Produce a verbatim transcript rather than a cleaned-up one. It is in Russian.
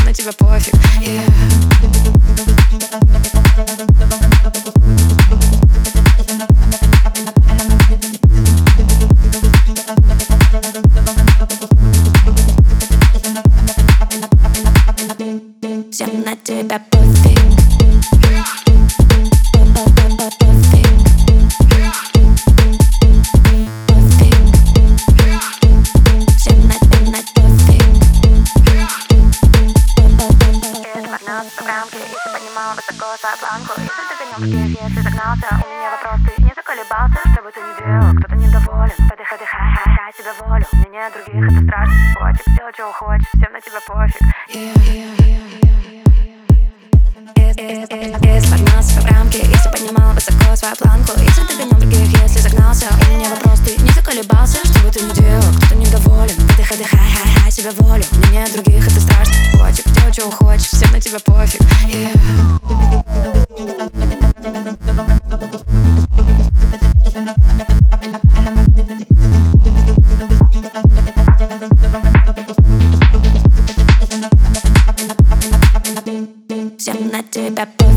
на тебя пофиг. Yeah. Всем на тебя пофиг. Загнался в рамки, если поднимал высоко свою планку. Если ты гонел других, если загнался, у меня вопрос, ты не заколебался, что бы ты ни делал, кто-то недоволен. Подыхай, дыхай, хай, хай себе волю. У меня нет других, это страшно. Хочешь, делай, чего хочешь, всем на тебя пофиг. Если загнался в рамки, если поднимал высоко свою планку. Если ты гонел других, если загнался, у меня вопрос, ты не заколебался, что бы ты ни делал, кто-то недоволен. Подыхай, дыхай, хай, хай себе волю. У меня нет других, это страшно. Хочешь, делай, чего хочешь, всем на тебя пофиг. Yeah. Всем на тебя пофиг.